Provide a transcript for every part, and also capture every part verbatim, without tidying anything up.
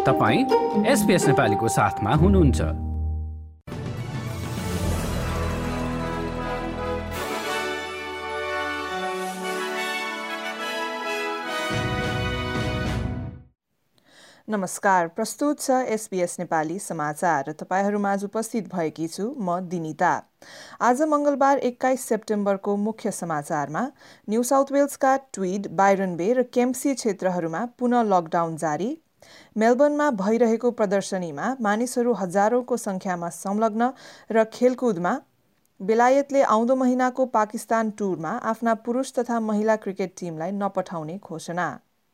तपाईं एसपीएस नेपालीको साथमा हुनुहुन्छ। नमस्कार, प्रस्तुत छ एसपीएस नेपाली समाचार। तपाईहरूमाझ उपस्थित भएकी छु म दिनिता। आज मंगलबार एक्काइस सेप्टेम्बरको मुख्य समाचारमा न्यू साउथ वेल्सका ट्विड, बायरन बे र केम्प्सी क्षेत्रहरूमा पुनः लकडाउन जारी, मेलबर्नमा भइरहेको प्रदर्शनीमा मानिसहरू हजारौंको संख्यामा संलग्न र खेलकुदमा बेलायतले आउँदो महिनाको पाकिस्तान टुरमा आफ्ना पुरुष तथा महिला क्रिकेट टिमलाई नपठाउने घोषणा।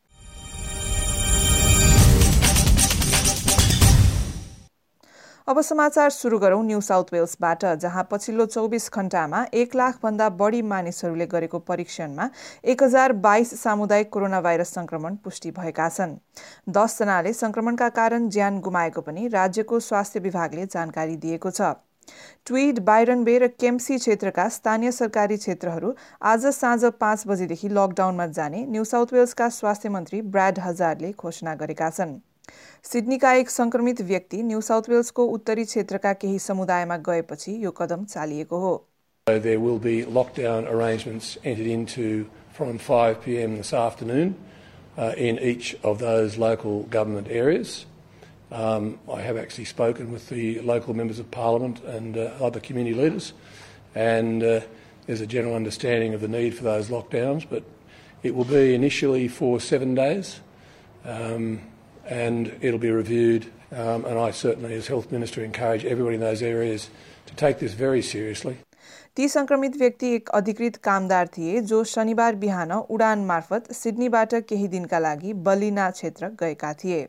अब समाचार सुरु गरौं न्यू साउथ वेल्सबाट, जहाँ पछिल्लो चौबिस घण्टामा एक लाख भन्दा बढ़ी मानिसहरूले गरेको परीक्षणमा एक हजार बाइस सामुदायिक कोरोना भाइरस संक्रमण पुष्टि भएका छन्। दस जनाले संक्रमणका कारण ज्यान गुमाएको पनि राज्यको स्वास्थ्य विभागले जानकारी दिएको छ। ट्विड, बायरन बे र केम्प्सी क्षेत्रका स्थानीय सरकारी क्षेत्रहरू आज साँझ पाँच बजेदेखि लकडाउनमा जाने न्यू साउथ वेल्सका स्वास्थ्य मन्त्री ब्राड हजारले घोषणा गरेका छन्। सिडनीका एक संक्रमित व्यक्ति न्यू साउथ वेल्सको उत्तरी क्षेत्रका केही समुदायमा गएपछि यो कदम चालिएको हो। There will be lockdown arrangements entered into from five p m this afternoon uh, in each of those local government areas. Um, I have actually spoken with the local members of parliament and uh, other community leaders, and uh, there's a general understanding of the need for those lockdowns, but it will be initially for seven days. Um, and it'll be reviewed, um, and I certainly as Health Minister encourage everybody in those areas to take this very seriously. ती संक्रमित व्यक्ति एक अधिकृत कामदार थिए जो शनिबार बिहान उडान मार्फत सिडनीबाट केही दिनका लागि बलिना क्षेत्र गएका थिए।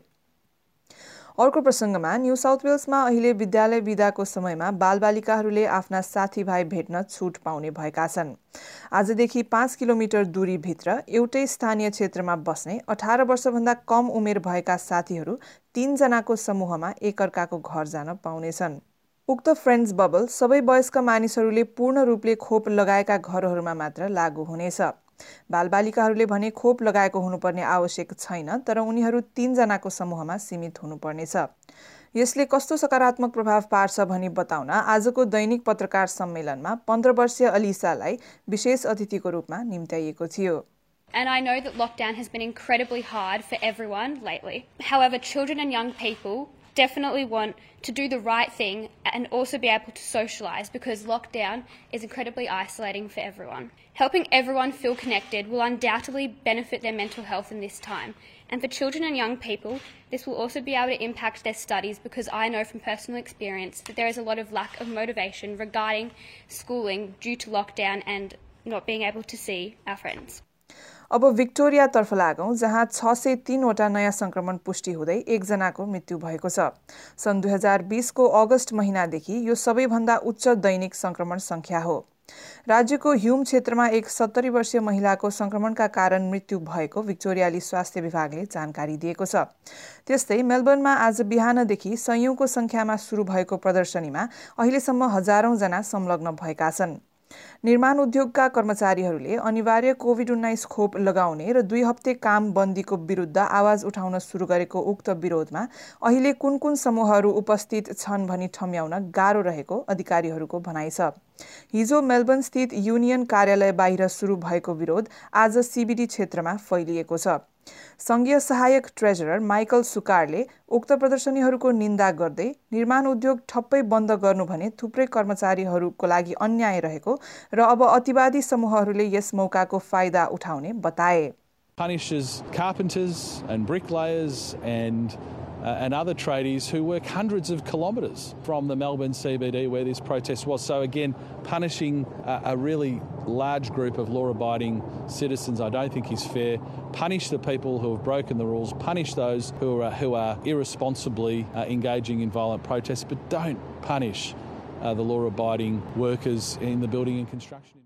अर्को प्रसंगमा न्यू साउथ वेल्समा अहिले विद्यालय बिदाको समयमा बालबालिकाहरूले आफ्ना साथीभाइ भेट्न छुट पाउने भएका छन्। आजदेखि पाँच किलोमिटर दूरीभित्र एउटै स्थानीय क्षेत्रमा बस्ने अठार वर्षभन्दा कम उमेर भएका साथीहरू तीन जनाको समूहमा एकअर्काको घर जान पाउनेछन्। उक्त फ्रेन्ड्स बबल सबै वयस्क मानिसहरूले पूर्ण रूपले खोप लगाएका घरहरूमा मात्र लागू हुनेछ। बालबालिकाहरूले भने खोप लगाएको हुनुपर्ने आवश्यक छैन, तर उनीहरू तीन जनाको समूहमा सीमित हुनुपर्नेछ। यसले कस्तो सकारात्मक प्रभाव पार्छ भनी बताउन आजको दैनिक पत्रकार सम्मेलनमा पन्ध्र वर्षीय अलिसालाई विशेष अतिथिको रूपमा निम्त्याइएको थियो। And I know that lockdown has been incredibly hard for everyone lately. However, children and young people definitely want to do the right thing and also be able to socialise, because lockdown is incredibly isolating for everyone. Helping everyone feel connected will undoubtedly benefit their mental health in this time. And for children and young people, this will also be able to impact their studies, because I know from personal experience that there is a lot of lack of motivation regarding schooling due to lockdown and not being able to see our friends. अब Victoria तर्फ लागौं, जहाँ छ सय तीनवटा नयाँ संक्रमण पुष्टि हुँदै एकजनाको मृत्यु भएको छ। सन् दुई हजार बीसको अगस्त महिनादेखि यो सबैभन्दा उच्च दैनिक संक्रमण संख्या हो। राज्यको ह्युम क्षेत्रमा एक सत्तरी वर्षीय महिलाको संक्रमणका कारण मृत्यु भएको भिक्टोरियाली स्वास्थ्य विभागले जानकारी दिएको छ। त्यस्तै मेलबर्नमा आज बिहानदेखि सयौंको संख्यामा सुरु भएको प्रदर्शनीमा अहिलेसम्म हजारौं जना संलग्न भएका छन्। निर्माण उद्योगका कर्मचारीहरूले अनिवार्य कोभिड उन्नाइस खोप लगाउने र दुई हप्ते काम बन्दीको विरुद्ध आवाज उठाउन सुरु गरेको उक्त विरोधमा अहिले कुन कुन समूहहरू उपस्थित छन् भनी ठम्याउन गाह्रो रहेको अधिकारीहरूको भनाइ छ। हिजो मेलबर्न स्थित युनियन कार्यालय बाहिर सुरु भएको विरोध आज सीबीडी क्षेत्रमा फैलिएको छ। संघीय सहायक ट्रेजरर माइकल सुकारले उक्त प्रदर्शनीहरूको निन्दा गर्दै निर्माण उद्योग ठप्पै बन्द गर्नु भने थुप्रै कर्मचारीहरूको लागि अन्याय रहेको र अब अतिवादी समूहहरूले यस मौकाको फाइदा उठाउने बताए। Punishes carpenters and bricklayers and uh, and other tradies who work hundreds of kilometres from the Melbourne C B D where this protest was. So again, punishing a, a really large group of law-abiding citizens I don't think is fair. Punish the people who have broken the rules, punish those who are, who are irresponsibly uh, engaging in violent protests, but don't punish uh, the law-abiding workers in the building and construction.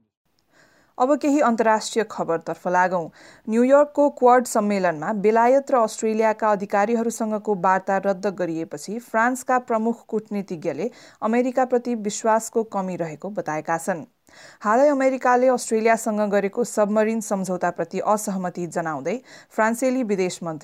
अब केही अन्तर्राष्ट्रिय खबरतर्फ लागौं। न्यूयोर्कको quad सम्मेलनमा बेलायत र अस्ट्रेलियाका अधिकारीहरूसँगको वार्ता रद्द गरिएपछि फ्रान्सका प्रमुख कूटनीतिज्ञले अमेरिकाप्रति विश्वासको कमी रहेको बताएका छन्। हालै अमेरिकाले अस्ट्रेलियासँग गरेको सबमरिन सम्झौताप्रति असहमति जनाउँदै फ्रान्सेली विदेश मन्त्री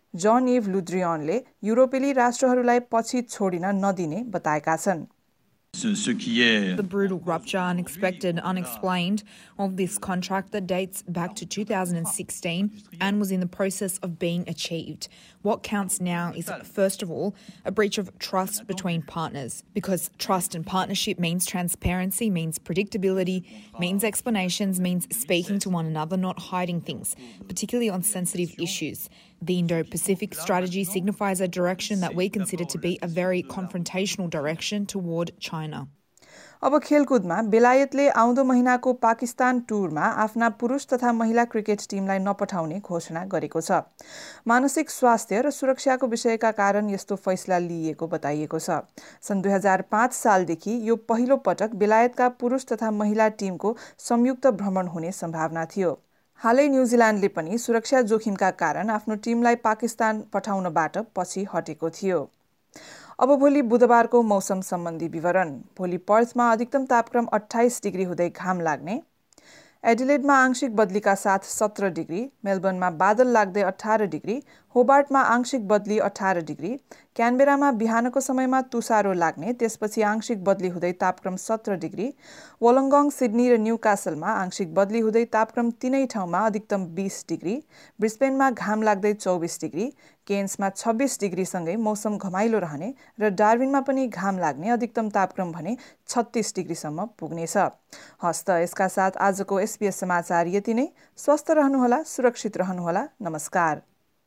जन इभ लुद्रियनले युरोपेली राष्ट्रहरूलाई पछि छोडिन नदिने बताएका छन्। The brutal rupture, unexpected, unexplained, of this contract that dates back to two thousand sixteen and was in the process of being achieved. What counts now is, first of all, a breach of trust between partners, because trust and partnership means transparency, means predictability, means explanations, means speaking to one another, not hiding things, particularly on sensitive issues. The Indo-Pacific strategy signifies a direction that we consider to be a very confrontational direction toward China. अब खेलकुदमा बेलायतले आउँदो महिनाको पाकिस्तान टुरमा आफ्ना पुरुष तथा महिला क्रिकेट टिमलाई नपठाउने घोषणा गरेको छ। मानसिक स्वास्थ्य र सुरक्षाको विषयका कारण यस्तो फैसला लिइएको बताइएको छ। सन् दुई हजार पाँच सालदेखि यो पहिलो पटक बेलायतका पुरुष तथा महिला टिमको संयुक्त भ्रमण हुने सम्भावना थियो। हालै न्युजिल्यान्डले पनि सुरक्षा जोखिमका कारण आफ्नो टिमलाई पाकिस्तान पठाउनबाट पछि हटेको थियो। अब भोलि बुधबारको मौसम सम्बन्धी विवरण। भोलि पर्थमा अधिकतम तापक्रम अट्ठाइस डिग्री हुँदै घाम लाग्ने, एडिलेडमा आंशिक बदलीका साथ सत्र डिग्री, मेलबर्नमा बादल लाग्दै अठार डिग्री, होबार्टमा आंशिक बदली अठार डिग्री, क्यानबेरामा बिहानको समयमा तुषारो लाग्ने, त्यसपछि आंशिक बदली हुँदै तापक्रम सत्र डिग्री, वोलंगङ, सिडनी र न्यूकासलमा आंशिक बदली हुँदै तापक्रम तीनै ठाउँमा अधिकतम बीस डिग्री, ब्रिस्बेनमा घाम लाग्दै चौबिस डिग्री, केन्समा छब्बीस डिग्रीसँगै मौसम घमाइलो रहने र डार्विनमा पनि घाम लाग्ने, अधिकतम तापक्रम भने छत्तीस डिग्रीसम्म पुग्नेछ। हस्त यसका साथ आजको एसपीएस समाचार यति नै। स्वस्थ रहनुहोला, सुरक्षित रहनुहोला। नमस्कार।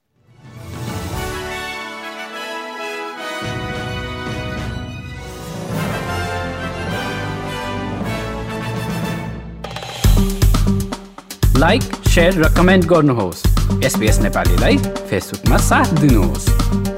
लाइक, शेयर र कमेन्ट गर्नुहोस्। एसपीएस नेपालीलाई फेसबुकमा साथ दिनुहोस्।